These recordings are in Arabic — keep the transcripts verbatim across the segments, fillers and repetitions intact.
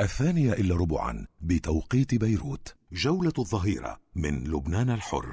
الثانية إلا ربعا بتوقيت بيروت. جولة الظهيرة من لبنان الحر.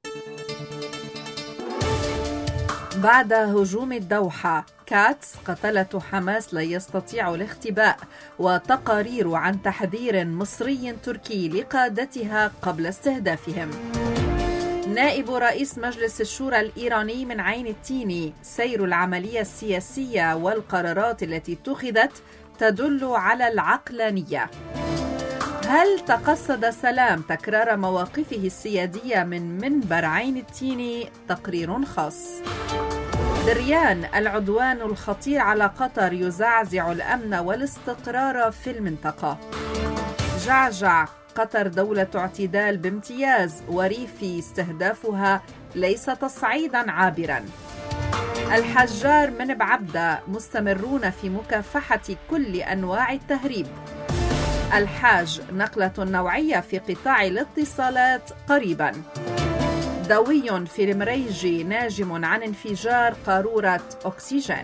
بعد هجوم الدوحة، كاتس قتلة حماس لا يستطيع الاختباء، وتقارير عن تحذير مصري تركي لقادتها قبل استهدافهم. نائب رئيس مجلس الشورى الإيراني من عين التيني: سير العملية السياسية والقرارات التي اتخذت تدل على العقلانية. هل تقصد سلام تكرار مواقفه السيادية من منبر عين التيني؟ تقرير خاص. دريان: العدوان الخطير على قطر يزعزع الأمن والاستقرار في المنطقة. جعجع: قطر دولة اعتدال بامتياز، وريفي استهدافها ليس تصعيدا عابرا. الحجار من بعبدة: مستمرون في مكافحة كل أنواع التهريب. الحاج: نقلة نوعية في قطاع الاتصالات قريبا. دوي في المريجي ناجم عن انفجار قارورة أكسجين.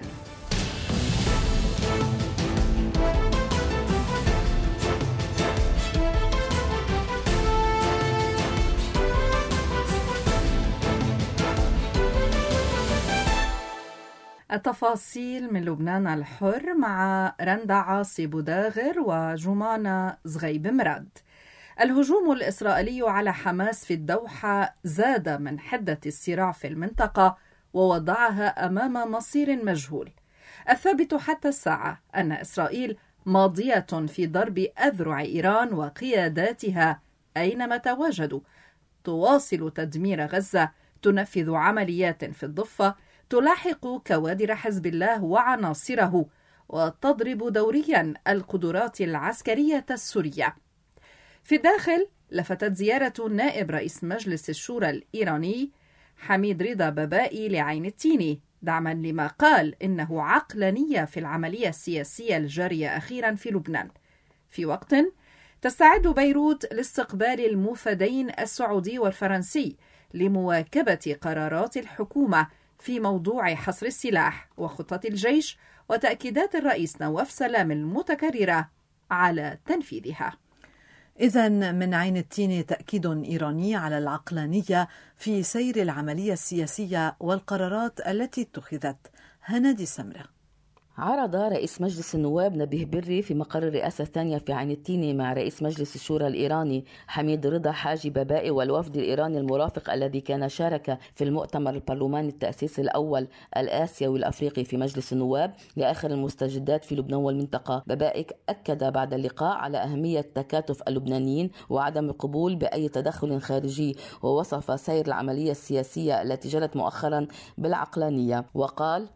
التفاصيل من لبنان الحر مع رندا عاصي بوداغر وجمانة زغيب مراد. الهجوم الإسرائيلي على حماس في الدوحة زاد من حدة الصراع في المنطقة ووضعها أمام مصير مجهول. الثابت حتى الساعة أن إسرائيل ماضية في ضرب أذرع إيران وقياداتها أينما تواجدوا، تواصل تدمير غزة، تنفذ عمليات في الضفة، تلاحق كوادر حزب الله وعناصره، وتضرب دوريا القدرات العسكرية السورية. في الداخل، لفتت زيارة نائب رئيس مجلس الشورى الإيراني حميد رضا بابائي لعين التيني دعما لما قال إنه عقلانية في العملية السياسية الجارية أخيرا في لبنان، في وقت تستعد بيروت لاستقبال الموفدين السعودي والفرنسي لمواكبة قرارات الحكومة في موضوع حصر السلاح وخطة الجيش وتأكيدات الرئيس نواف سلام المتكررة على تنفيذها. إذن من عين التين تأكيد إيراني على العقلانية في سير العملية السياسية والقرارات التي اتخذت. هنادي سمرة. عرض رئيس مجلس النواب نبيه بري في مقر الرئاسة الثانية في عين التيني مع رئيس مجلس الشورى الإيراني حميد رضا حاجي بابائي والوفد الإيراني المرافق الذي كان شارك في المؤتمر البرلماني التأسيسي الأول الآسيوي الأفريقي في مجلس النواب لآخر المستجدات في لبنان والمنطقة. بابائي أكد بعد اللقاء على أهمية تكاتف اللبنانيين وعدم القبول بأي تدخل خارجي، ووصف سير العملية السياسية التي جرت مؤخرا بالعقلانية وقال: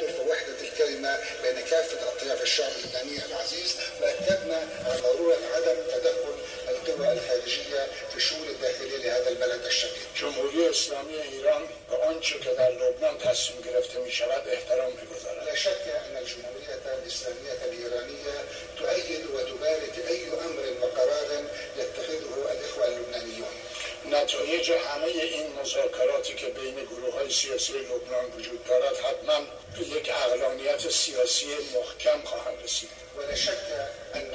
بين كافة أطياف الشعب اللبناني العزيز، وأكدنا على ضرورة عدم تدخل القوى الخارجية في الشؤون الداخلية لهذا البلد الشقيق. جمهوری اسلامی ایران به آنچه که در لبنان تصمیم گرفته می‌شود احترام می‌گذارد. لا شك أن الجمهورية الإسلامية الإيرانية تؤيد وتبارك أي أمر وقرار يتخذه الإخوة اللبنانيون. نتایج همه این مذاکراتی که بین گروه‌های سیاسی لبنان وجود دارد حتما به یک عقلانیت سیاسی محکم خواهند رسید. ولا شك أن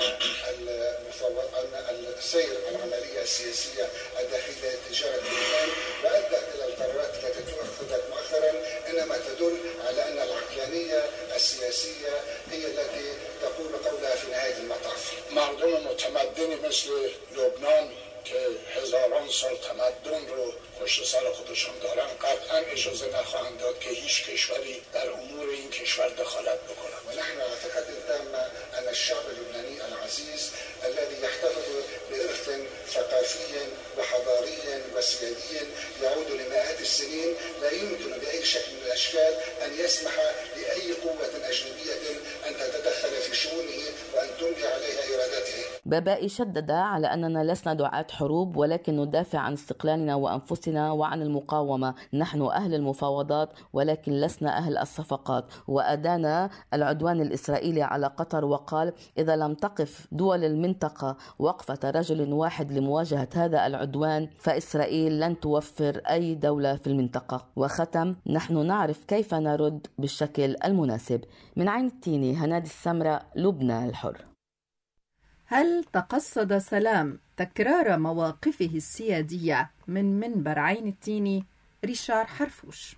أن السير العملية السياسية الداخلية تجاه لبنان وأدت إلى القرارات التي اتخذت مؤخرا إنما تدل على أن العقلانية السياسية هي التي تقول قولها في نهاية المطاف. مردم متمدنی مثل لبنان که هزاران سال تمدن رو پشت سر خودشان دارن قطعا اجازه نخواهند داد که هیچ کشوری در امور این کشور دخالت بکنه. و نحن على ثقة تامة أن الشعب اللبناني العزيز الذي يحتفظ بإرث ثقافي وحضاري وسيادي يعود لمئات السنين لا يمكن بأي شكل من الأشكال أن يسمح لأي قوة أجنبية أن تتدخل في شؤونه وأن تملي عليها إرادته. بابائي شدد على أننا لسنا دعاة حروب، ولكن ندافع عن استقلالنا وأنفسنا وعن المقاومة. نحن أهل المفاوضات ولكن لسنا أهل الصفقات. وأدان العدوان الإسرائيلي على قطر وقال: إذا لم تقف دول المنطقة وقفة رجل واحد لمواجهة هذا العدوان فإسرائيل لن توفر أي دولة في المنطقة. وختم: نحن نعرف كيف نرد بالشكل المناسب. من عين التيني هنادي السمرة، لبنان الحر. هل تقصد سلام تكرار مواقفه السيادية من منبر عين التين؟ ريشار حرفوش.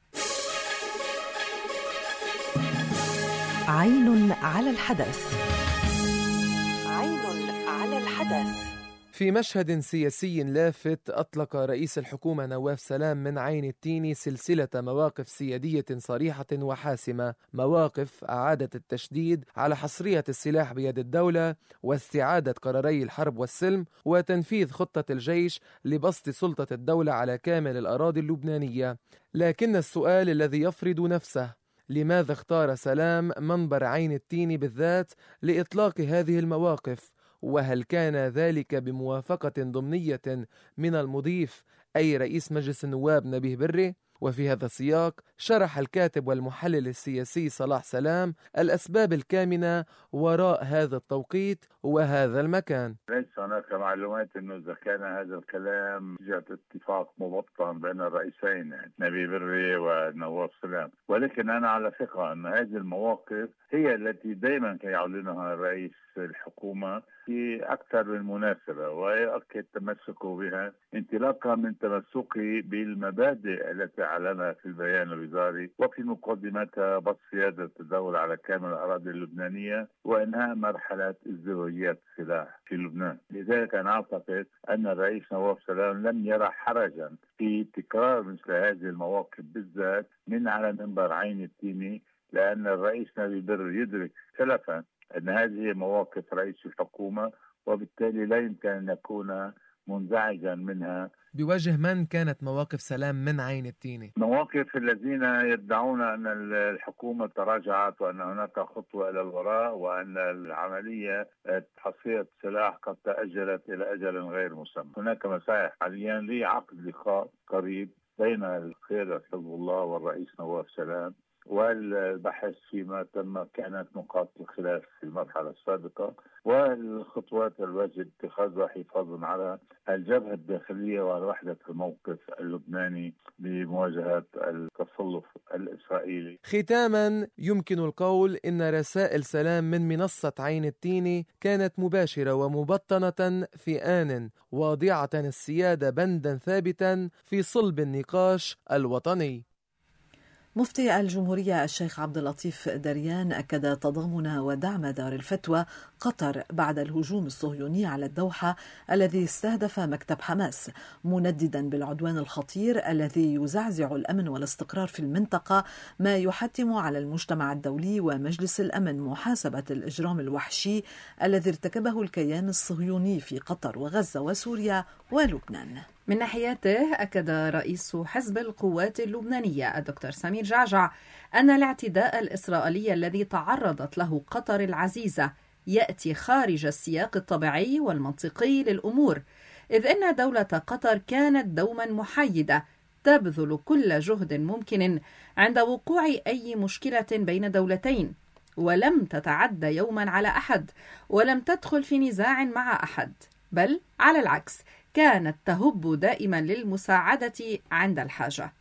عين على الحدث. عين على الحدث. في مشهد سياسي لافت أطلق رئيس الحكومة نواف سلام من عين التين سلسلة مواقف سيادية صريحة وحاسمة، مواقف أعادت التشديد على حصرية السلاح بيد الدولة واستعادة قراري الحرب والسلم وتنفيذ خطة الجيش لبسط سلطة الدولة على كامل الأراضي اللبنانية. لكن السؤال الذي يفرض نفسه: لماذا اختار سلام منبر عين التين بالذات لإطلاق هذه المواقف؟ وهل كان ذلك بموافقة ضمنية من المضيف أي رئيس مجلس النواب نبيه بري؟ وفي هذا السياق شرح الكاتب والمحلل السياسي صلاح سلام الأسباب الكامنة وراء هذا التوقيت وهذا المكان. ليس هناك معلومات أنه إذا كان هذا الكلام جاء اتفاق مبطن بين الرئيسين يعني نبيه بري ونواف سلام، ولكن أنا على ثقة أن هذه المواقف هي التي دائما كان يعلنها رئيس الحكومة في أكثر من مناسبة ويؤكد تمسكه بها انطلاقا من تمسكه بالمبادئ التي أعلنها في البيان الوزاري وفي مقدمتها بسط سيادة الدولة على كامل الأراضي اللبنانية وإنهاء مرحلة ازدواجية السلاح في لبنان. لذلك أنا أعتقد أن الرئيس نواف سلام لم يرى حرجا في تكرار مثل هذه المواقف بالذات من على منبر عين التين، لأن الرئيس نبيه بري يدرك سلفا أن هذه مواقف رئيس الحكومة وبالتالي لا يمكن أن يكون منزعجا منها. بوجه من كانت مواقف سلام من عين التين؟ مواقف الذين يدعون أن الحكومة تراجعت وأن هناك خطوة إلى الوراء وأن العملية تحصيل السلاح قد تأجلت إلى أجل غير مسمى. هناك مسائل حاليا لعقد لقاء قريب بين القيادة حزب الله والرئيس نواف سلام والبحث فيما تم كانت نقاط الخلاف في المرحلة السابقة والخطوات الواجب اتخاذها حفاظا على الجبهة الداخلية ووحدة الموقف اللبناني بمواجهة التسلط الإسرائيلي. ختاما يمكن القول إن رسائل سلام من منصة عين التين كانت مباشرة ومبطنة في آن واضعة السيادة بندا ثابتا في صلب النقاش الوطني. مفتي الجمهورية الشيخ عبد اللطيف دريان أكد تضامن ودعم دار الفتوى قطر بعد الهجوم الصهيوني على الدوحة الذي استهدف مكتب حماس، منددا بالعدوان الخطير الذي يزعزع الأمن والاستقرار في المنطقة، ما يحتم على المجتمع الدولي ومجلس الأمن محاسبة الإجرام الوحشي الذي ارتكبه الكيان الصهيوني في قطر وغزة وسوريا ولبنان. من ناحيته أكد رئيس حزب القوات اللبنانية الدكتور سمير جعجع أن الاعتداء الإسرائيلي الذي تعرضت له قطر العزيزة يأتي خارج السياق الطبيعي والمنطقي للأمور، إذ أن دولة قطر كانت دوما محايدة تبذل كل جهد ممكن عند وقوع أي مشكلة بين دولتين، ولم تتعدى يوما على أحد ولم تدخل في نزاع مع أحد، بل على العكس كانت تهب دائما للمساعدة عند الحاجة.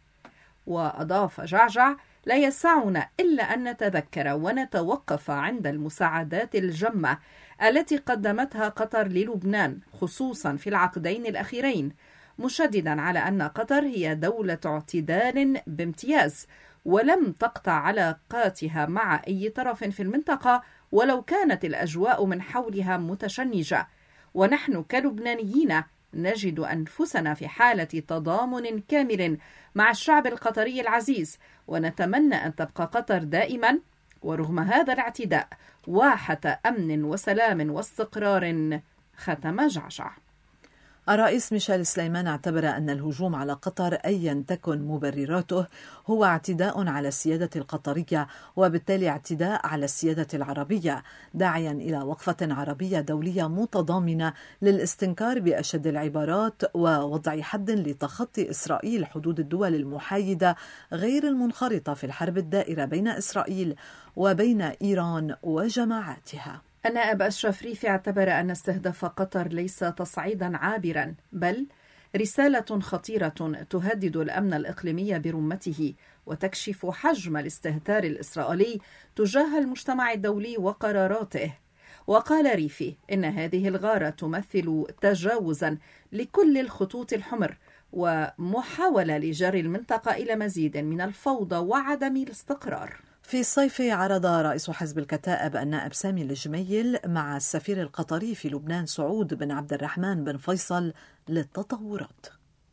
وأضاف جعجع: لا يسعنا إلا أن نتذكر ونتوقف عند المساعدات الجمة التي قدمتها قطر للبنان خصوصا في العقدين الأخيرين، مشددا على أن قطر هي دولة اعتدال بامتياز ولم تقطع علاقاتها مع أي طرف في المنطقة ولو كانت الأجواء من حولها متشنجة، ونحن كلبنانيين نجد أنفسنا في حالة تضامن كامل مع الشعب القطري العزيز، ونتمنى أن تبقى قطر دائما ورغم هذا الاعتداء واحة أمن وسلام واستقرار. ختم جعجع. الرئيس ميشيل سليمان اعتبر أن الهجوم على قطر أيا تكن مبرراته هو اعتداء على السيادة القطرية وبالتالي اعتداء على السيادة العربية، داعيا إلى وقفة عربية دولية متضامنة للاستنكار بأشد العبارات ووضع حد لتخطي إسرائيل حدود الدول المحايدة غير المنخرطة في الحرب الدائرة بين إسرائيل وبين إيران وجماعاتها. النائب أشرف ريفي اعتبر أن استهداف قطر ليس تصعيدا عابرا بل رسالة خطيرة تهدد الأمن الإقليمي برمته وتكشف حجم الاستهتار الإسرائيلي تجاه المجتمع الدولي وقراراته. وقال ريفي إن هذه الغارة تمثل تجاوزا لكل الخطوط الحمر ومحاولة لجر المنطقة إلى مزيد من الفوضى وعدم الاستقرار. في الصيف عرض رئيس حزب الكتائب النائب سامي الجميل مع السفير القطري في لبنان سعود بن عبد الرحمن بن فيصل للتطورات.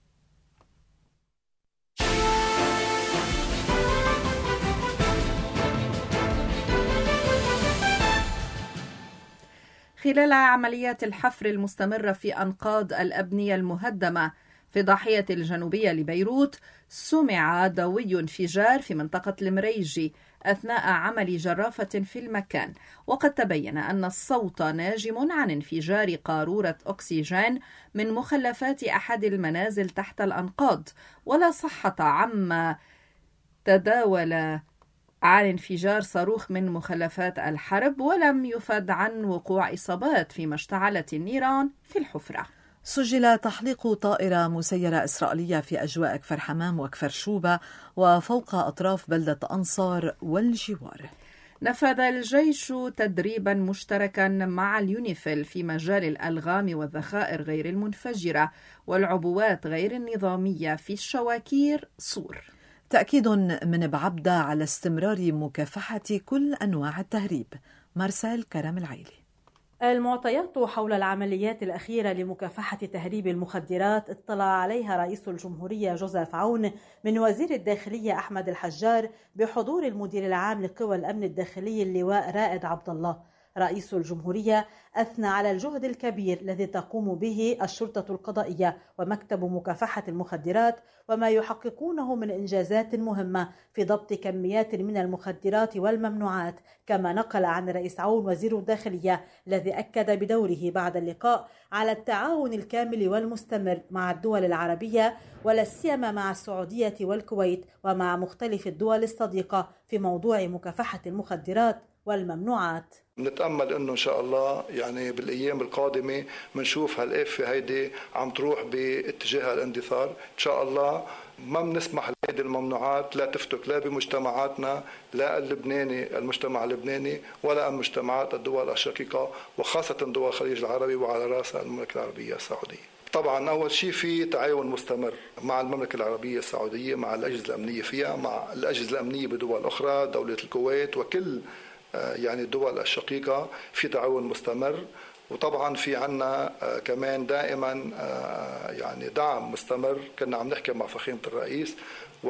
خلال عمليات الحفر المستمرة في أنقاض الأبنية المهدمة في ضاحية الجنوبية لبيروت، سمع دوي انفجار في منطقة المريجي أثناء عمل جرافة في المكان، وقد تبين أن الصوت ناجم عن انفجار قارورة أكسجين من مخلفات أحد المنازل تحت الأنقاض، ولا صحة عما تداول عن انفجار صاروخ من مخلفات الحرب، ولم يفد عن وقوع إصابات فيما اشتعلت النيران في الحفرة. سجل تحليق طائرة مسيرة إسرائيلية في أجواء كفر حمام وكفر شوبة وفوق أطراف بلدة أنصار والجوار. نفذ الجيش تدريبا مشتركا مع اليونيفيل في مجال الألغام والذخائر غير المنفجرة والعبوات غير النظامية في الشواكير صور. تأكيد من بعبدة على استمرار مكافحة كل أنواع التهريب. مارسيل كرم العيلي. المعطيات حول العمليات الأخيرة لمكافحة تهريب المخدرات اطلع عليها رئيس الجمهورية جوزيف عون من وزير الداخلية أحمد الحجار بحضور المدير العام لقوى الأمن الداخلي اللواء رائد عبد الله. رئيس الجمهورية أثنى على الجهد الكبير الذي تقوم به الشرطة القضائية ومكتب مكافحة المخدرات وما يحققونه من إنجازات مهمة في ضبط كميات من المخدرات والممنوعات، كما نقل عن رئيس عون وزير الداخلية الذي أكد بدوره بعد اللقاء على التعاون الكامل والمستمر مع الدول العربية ولا سيما مع السعودية والكويت ومع مختلف الدول الصديقة في موضوع مكافحة المخدرات والممنوعات. نتأمل انه ان شاء الله يعني بالايام القادمه بنشوف هالقافه هيدي عم تروح باتجاه الاندثار ان شاء الله. ما بنسمح لهيدي الممنوعات لا تفتك لا بمجتمعاتنا، لا اللبناني المجتمع اللبناني ولا المجتمعات الدول الشقيقه وخاصه دول الخليج العربي وعلى راسها المملكه العربيه السعوديه. طبعا اول شيء في تعاون مستمر مع المملكه العربيه السعوديه، مع الاجهزه الامنيه فيها، مع الاجهزه الامنيه بدول اخرى، دوله الكويت وكل يعني الدول الشقيقة في تعاون مستمر. وطبعا في عنا كمان دائما يعني دعم مستمر. كنا عم نحكي مع فخامة الرئيس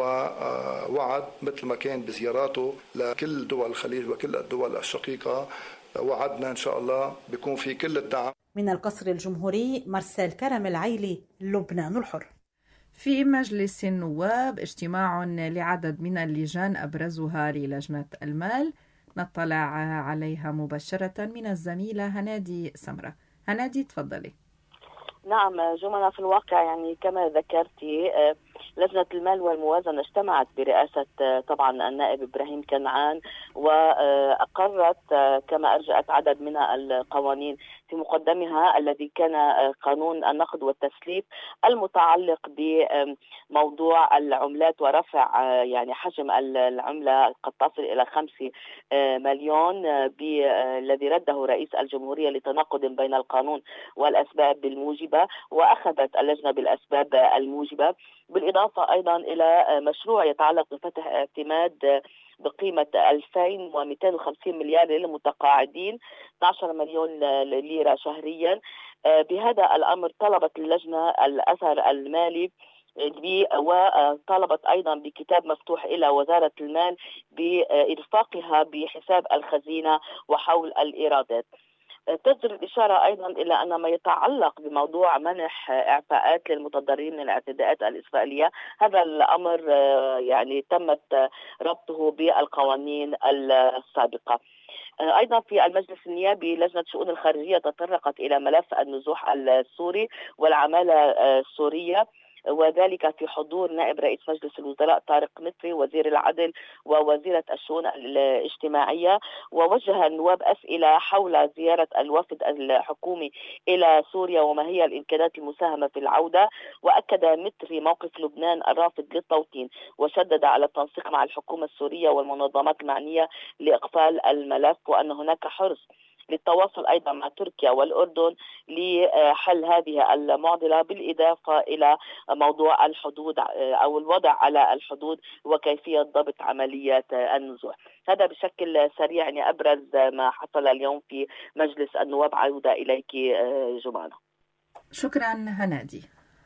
ووعد مثل ما كان بزياراته لكل دول الخليج وكل الدول الشقيقة، وعدنا إن شاء الله بيكون في كل الدعم. من القصر الجمهوري مارسيل كرم العيلي، لبنان الحر. في مجلس النواب اجتماع لعدد من اللجان أبرزها للجنة المال، نطلع عليها مباشرة من الزميلة هنادي سمرة. هنادي تفضلي. نعم جملة، في الواقع يعني كما ذكرتي لجنة المال والموازنة اجتمعت برئاسة طبعا النائب إبراهيم كنعان وأقرت كما أرجأت عدد من القوانين، في مقدمها الذي كان قانون النقد والتسليف المتعلق بموضوع العملات ورفع يعني حجم العملة قد تصل إلى خمسة مليون الذي رده رئيس الجمهورية لتناقض بين القانون والأسباب الموجبة، وأخذت اللجنة بالأسباب الموجبة، بالإضافة أيضا إلى مشروع يتعلق بفتح اعتماد بقيمة ألفين ومئتين وخمسين مليار للمتقاعدين، اثني عشر مليون ليرة شهريا. بهذا الأمر طلبت اللجنة الأثر المالي وطالبت أيضا بكتاب مفتوح إلى وزارة المال بإرفاقها بحساب الخزينة وحول الإيرادات. تجري الإشارة أيضا إلى أن ما يتعلق بموضوع منح إعفاءات للمتضررين من الاعتداءات الإسرائيلية، هذا الأمر يعني تمت ربطه بالقوانين السابقة. أيضا في المجلس النيابي لجنة شؤون الخارجية تطرقت إلى ملف النزوح السوري والعمالة السورية، وذلك في حضور نائب رئيس مجلس الوزراء طارق مصري وزير العدل ووزيرة الشؤون الاجتماعية. ووجه النواب أسئلة حول زيارة الوفد الحكومي إلى سوريا وما هي الإمكانات المساهمة في العودة، وأكد مصري موقف لبنان الرافض للتوطين، وشدد على التنسيق مع الحكومة السورية والمنظمات المعنية لإقفال الملف، وأن هناك حرص للتواصل أيضا مع تركيا والأردن لحل هذه المعضلة، بالإضافة إلى موضوع الحدود أو الوضع على الحدود وكيفية ضبط عمليات النزوح. هذا بشكل سريع يعني أبرز ما حصل اليوم في مجلس النواب. عودة إليك جمانة. شكرا هنادي.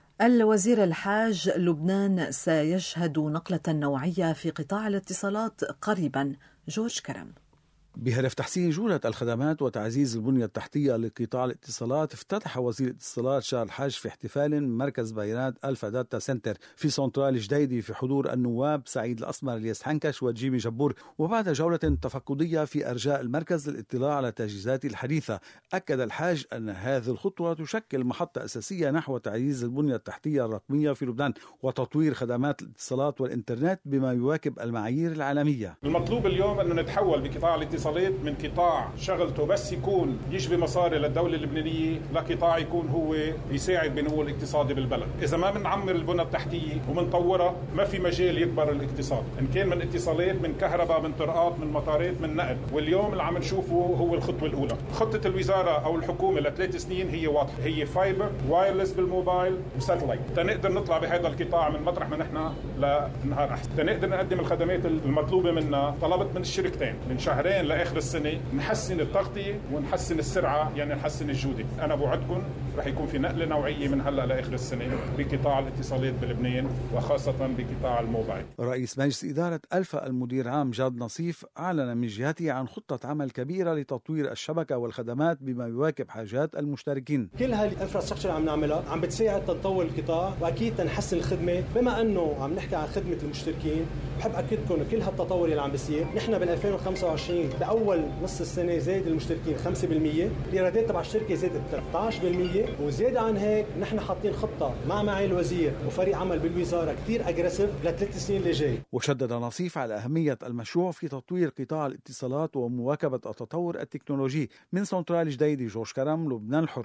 الوزير الحاج: لبنان سيشهد نقلة نوعية في قطاع الاتصالات قريبا. جورج كرم. بهدف تحسين جودة الخدمات وتعزيز البنية التحتية لقطاع الاتصالات، افتتح وزير الاتصالات شارل الحاج في احتفال مركز بيانات ألفا داتا سنتر في سنترال جديدة في حضور النواب سعيد الأسمر، الياس حنكش وجيمي جبور. وبعد جولة تفقدية في أرجاء المركز للاطلاع على التجهيزات الحديثة، أكد الحاج أن هذه الخطوة تشكل محطة أساسية نحو تعزيز البنية التحتية الرقمية في لبنان وتطوير خدمات الاتصالات والإنترنت بما يواكب المعايير العالمية. المطلوب اليوم أنه نتحول بقطاع الاتصالات من قطاع شغلته بس يكون يجبي مصاري للدولة اللبنانية لقطاع يكون هو يساعد بنمو الاقتصادي بالبلد. إذا ما بنعمر البنى التحتية ومنطورها ما في مجال يكبر الاقتصاد، إن كان من اتصالات، من كهرباء، من طرقات، من مطارات، من نقل. واليوم اللي عم نشوفه هو الخطوة الأولى. خطة الوزارة أو الحكومة لثلاث سنين هي واضحة، هي فايبر، وايرلس بالموبايل وساتلايت، تنقدر نطلع بهذا القطاع من مطرح ما نحن لنهار أحسن، تنقدر نقدم الخدمات المطلوبة منا. طلبت من الشركتين من شهرين لآخر السنة نحسن التغطية ونحسن السرعة، يعني نحسن الجودة. أنا بوعدكم رح يكون في نقلة نوعية من هلأ لآخر السنة بقطاع الاتصالات بلبنان وخاصة بقطاع الموبايل. رئيس مجلس إدارة ألفا المدير عام جاد نصيف أعلن من جهته عن خطة عمل كبيرة لتطوير الشبكة والخدمات بما يواكب حاجات المشتركين. كل هاي الانفراستراكشر عم نعملها عم بتساعد تطور القطاع وأكيد تنحسن الخدمة. بما أنه عم نحكي عن خدمة المشتركين، بحب أكدكم كل هالتطور اللي عم بيصير. نحن بال ألفين وخمسة وعشرين بأول نص السنة زاد المشتركين خمسة بالمية، الإيرادات تبع الشركة زادت ثلاثة عشر بالمية، وزيادة عن هيك نحن حاطين خطة مع معالي الوزير وفريق عمل بالوزارة كتير أجريسيف لثلاث سنين اللي جاي. وشدد نصيف على أهمية المشروع في تطوير قطاع الاتصالات ومواكبة التطور التكنولوجي. من سنترال جديدة، جورج كرم، لبنان الحر.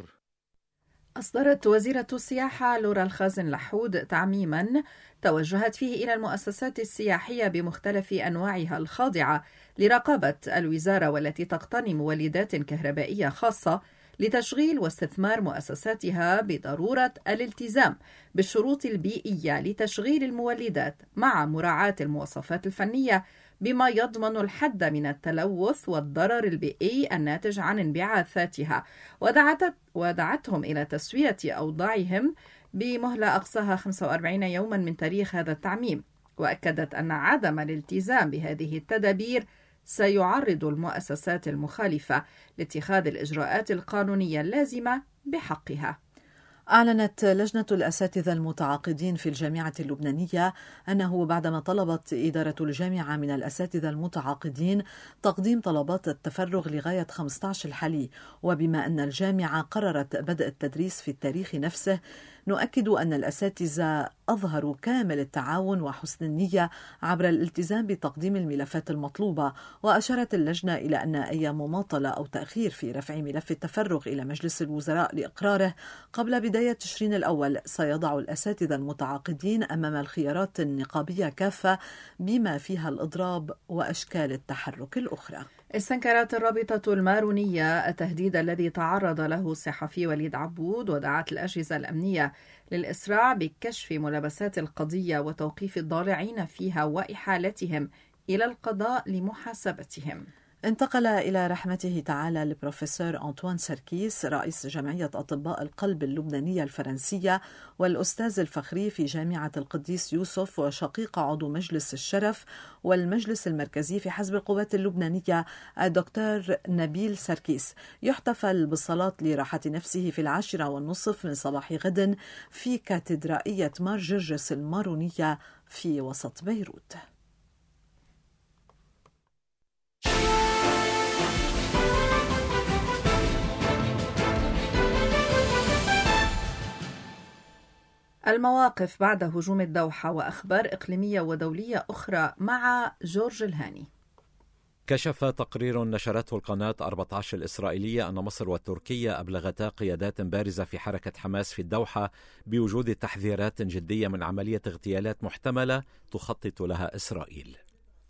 أصدرت وزيرة السياحة لورا الخازن لحود تعميما توجهت فيه إلى المؤسسات السياحية بمختلف أنواعها الخاضعة لرقابة الوزارة والتي تقتني مولدات كهربائية خاصة لتشغيل واستثمار مؤسساتها بضرورة الالتزام بالشروط البيئية لتشغيل المولدات مع مراعاة المواصفات الفنية بما يضمن الحد من التلوث والضرر البيئي الناتج عن انبعاثاتها، ودعت ودعتهم إلى تسوية أوضاعهم بمهلة أقصاها خمسة وأربعين يوما من تاريخ هذا التعميم. وأكدت أن عدم الالتزام بهذه التدابير سيعرض المؤسسات المخالفة لاتخاذ الإجراءات القانونية اللازمة بحقها. أعلنت لجنة الأساتذة المتعاقدين في الجامعة اللبنانية أنه بعدما طلبت إدارة الجامعة من الأساتذة المتعاقدين تقديم طلبات التفرغ لغاية خمسة عشر الحالي، وبما أن الجامعة قررت بدء التدريس في التاريخ نفسه، نؤكد أن الأساتذة أظهروا كامل التعاون وحسن النية عبر الالتزام بتقديم الملفات المطلوبة. وأشارت اللجنة إلى أن أي مماطلة أو تأخير في رفع ملف التفرغ إلى مجلس الوزراء لإقراره قبل بداية تشرين الأول سيضع الأساتذة المتعاقدين أمام الخيارات النقابية كافة بما فيها الإضراب وأشكال التحرك الأخرى. استنكرت الرابطة المارونية التهديد الذي تعرض له الصحفي وليد عبود، ودعت الأجهزة الأمنية للإسراع بكشف ملابسات القضية وتوقيف الضالعين فيها وإحالتهم إلى القضاء لمحاسبتهم. انتقل إلى رحمته تعالى البروفيسور أنطوان سركيس رئيس جمعية أطباء القلب اللبنانية الفرنسية والأستاذ الفخري في جامعة القديس يوسف وشقيق عضو مجلس الشرف والمجلس المركزي في حزب القوات اللبنانية الدكتور نبيل سركيس، يحتفل بالصلاة لراحة نفسه في العاشرة والنصف من صباح غد في كاتدرائية مار جرجس المارونية في وسط بيروت. المواقف بعد هجوم الدوحة وأخبار إقليمية ودولية أخرى مع جورج الهاني. كشف تقرير نشرته القناة أربعة عشر الإسرائيلية أن مصر وتركيا أبلغتا قيادات بارزة في حركة حماس في الدوحة بوجود تحذيرات جدية من عملية اغتيالات محتملة تخطط لها إسرائيل.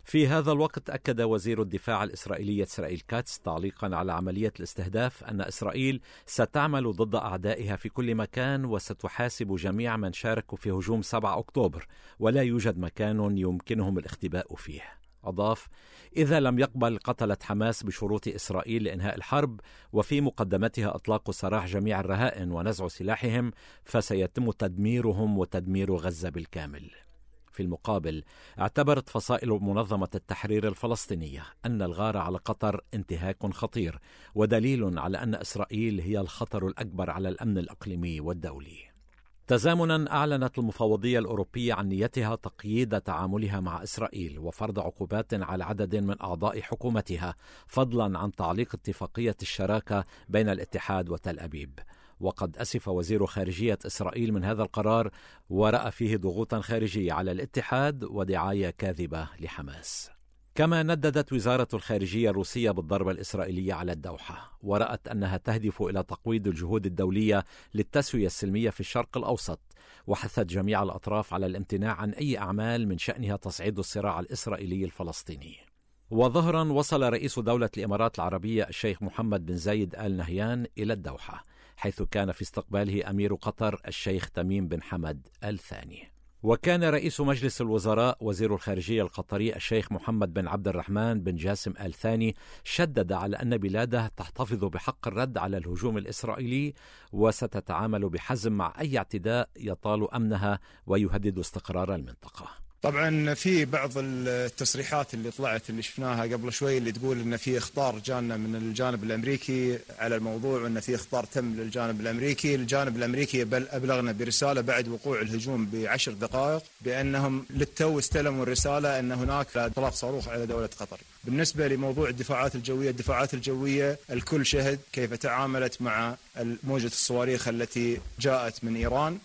في هذا الوقت أكد وزير الدفاع الإسرائيلي إسرائيل كاتس تعليقا على عملية الاستهداف أن إسرائيل ستعمل ضد أعدائها في كل مكان وستحاسب جميع من شاركوا في هجوم سبعة أكتوبر، ولا يوجد مكان يمكنهم الاختباء فيه. أضاف: إذا لم يقبل قتلة حماس بشروط إسرائيل لإنهاء الحرب وفي مقدمتها إطلاق سراح جميع الرهائن ونزع سلاحهم، فسيتم تدميرهم وتدمير غزة بالكامل. في المقابل، اعتبرت فصائل منظمة التحرير الفلسطينية أن الغارة على قطر انتهاك خطير ودليل على أن إسرائيل هي الخطر الأكبر على الأمن الإقليمي والدولي. تزامنا، أعلنت المفوضية الأوروبية عن نيتها تقييد تعاملها مع إسرائيل وفرض عقوبات على عدد من أعضاء حكومتها، فضلا عن تعليق اتفاقية الشراكة بين الاتحاد وتل أبيب. وقد أسف وزير خارجية إسرائيل من هذا القرار، ورأى فيه ضغوطا خارجية على الاتحاد ودعاية كاذبة لحماس. كما نددت وزارة الخارجية الروسية بالضربة الإسرائيلية على الدوحة، ورأت أنها تهدف إلى تقويض الجهود الدولية للتسوية السلمية في الشرق الأوسط، وحثت جميع الأطراف على الامتناع عن أي أعمال من شأنها تصعيد الصراع الإسرائيلي الفلسطيني. وظهرا وصل رئيس دولة الإمارات العربية الشيخ محمد بن زايد آل نهيان إلى الدوحة، حيث كان في استقباله أمير قطر الشيخ تميم بن حمد آل ثاني. وكان رئيس مجلس الوزراء وزير الخارجية القطري الشيخ محمد بن عبد الرحمن بن جاسم آل ثاني شدد على أن بلاده تحتفظ بحق الرد على الهجوم الإسرائيلي، وستتعامل بحزم مع أي اعتداء يطال أمنها ويهدد استقرار المنطقة. طبعا في بعض التصريحات اللي طلعت اللي شفناها قبل شوي اللي تقول ان في اخطار جانا من الجانب الامريكي على الموضوع، وان في اخطار تم للجانب الامريكي. الجانب الامريكي بل ابلغنا برساله بعد وقوع الهجوم بعشر دقائق بانهم للتو استلموا الرساله ان هناك اطلاق صاروخ على دوله قطر. بالنسبه لموضوع الدفاعات الجويه، الدفاعات الجويه الكل شهد كيف تعاملت مع موجه الصواريخ التي جاءت من ايران،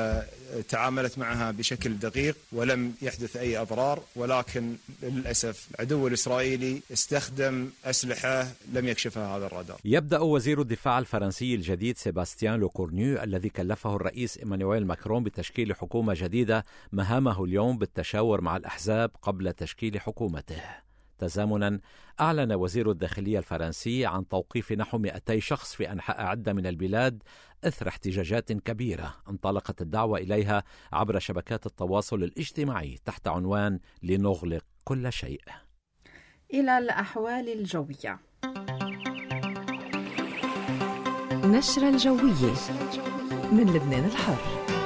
وتعاملت معها بشكل دقيق ولم يحدث أي أضرار، ولكن للأسف العدو الإسرائيلي استخدم أسلحة لم يكشفها هذا الرادار. يبدأ وزير الدفاع الفرنسي الجديد سيباستيان لوكورنيو الذي كلفه الرئيس إيمانويل ماكرون بتشكيل حكومة جديدة مهامه اليوم بالتشاور مع الأحزاب قبل تشكيل حكومته. تزامنا، أعلن وزير الداخلية الفرنسي عن توقيف نحو مئتي شخص في أنحاء عدة من البلاد إثر احتجاجات كبيرة انطلقت الدعوة إليها عبر شبكات التواصل الاجتماعي تحت عنوان لنغلق كل شيء. إلى الأحوال الجوية. نشرة الجوية من لبنان الحر.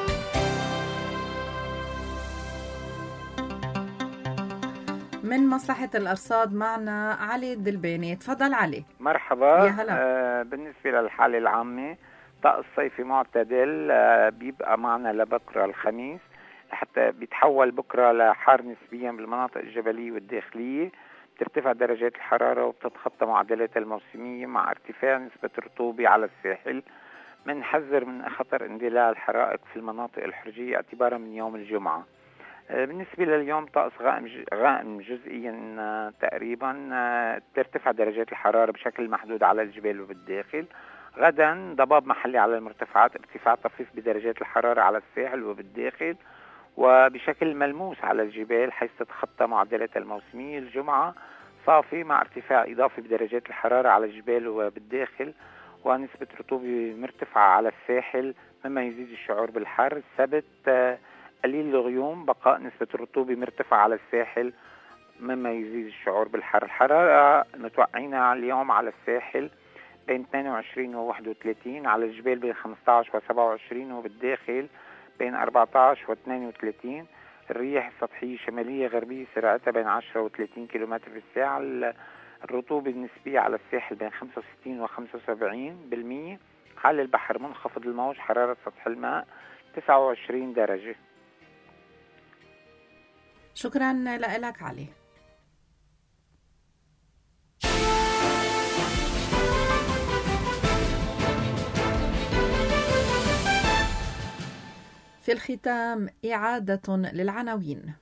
من مصلحة الأرصاد معنا علي الدلباني. تفضل علي. مرحبا. يا هلا. آه بالنسبة للحالة العامة، طقس صيفي معتدل آه بيبقى معنا لبكرة الخميس، حتى بيتحول بكرة لحار نسبيا بالمناطق الجبلية والداخلية، بترتفع درجات الحرارة وبتتخطى معدلات الموسمية مع ارتفاع نسبة الرطوبة على الساحل. منحذر من خطر اندلاع الحرائق في المناطق الحرجية اعتبارا من يوم الجمعة. بالنسبة لليوم طقس غائم غائم جزئيا تقريبا، ترتفع درجات الحرارة بشكل محدود على الجبال وبالداخل. غدا ضباب محلي على المرتفعات، ارتفاع طفيف بدرجات الحرارة على الساحل وبالداخل وبشكل ملموس على الجبال حيث تتخطى معدلات الموسمية. الجمعة صافي مع ارتفاع إضافي بدرجات الحرارة على الجبال وبالداخل ونسبة رطوبة مرتفعة على الساحل مما يزيد الشعور بالحر. السبت قليل الغيوم، بقاء نسبة الرطوبة مرتفعة على الساحل مما يزيد الشعور بالحر. الحرارة متوقعينها اليوم على الساحل بين اثنين وعشرين و واحد وثلاثين، على الجبال بين خمسة عشر و سبعة وعشرين وبالداخل بين أربعة عشر و اثنين وثلاثين. الرياح السطحية شمالية غربية سرعتها بين عشرة و ثلاثين كيلومتر في الساعة. الرطوبة النسبية على الساحل بين خمسة وستين و خمسة وسبعين بالمية. حال البحر منخفض الموج، حرارة سطح الماء تسعة وعشرين درجة. شكرا لك علي. في الختام إعادة للعناوين.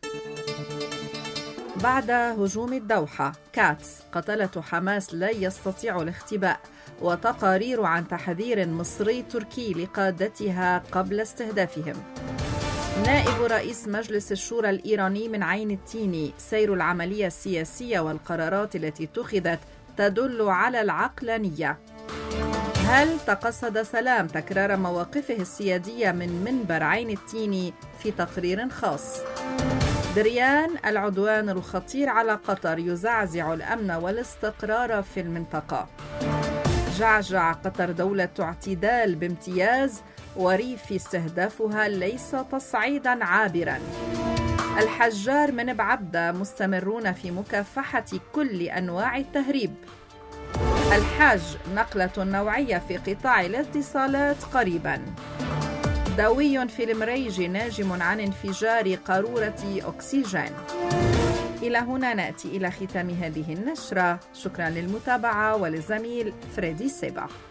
بعد هجوم الدوحة، كاتس: قتلة حماس لا يستطيع الاختباء، وتقارير عن تحذير مصري تركي لقادتها قبل استهدافهم. نائب رئيس مجلس الشورى الإيراني من عين التيني: سير العملية السياسية والقرارات التي اتخذت تدل على العقلانية. هل تقصد سلام تكرار مواقفه السيادية من منبر عين التيني في تقرير خاص؟ دريان: العدوان الخطير على قطر يزعزع الأمن والاستقرار في المنطقة. جعجع: قطر دولة اعتدال بامتياز وريف استهدافها ليس تصعيدا عابرا. الحجار من بعبدة: مستمرون في مكافحة كل أنواع التهريب. الحاج: نقلة نوعية في قطاع الاتصالات قريبا. دوي في المريج ناجم عن انفجار قارورة أكسجين. إلى هنا نأتي إلى ختام هذه النشرة. شكرا للمتابعة وللزميل فريدي سيبا.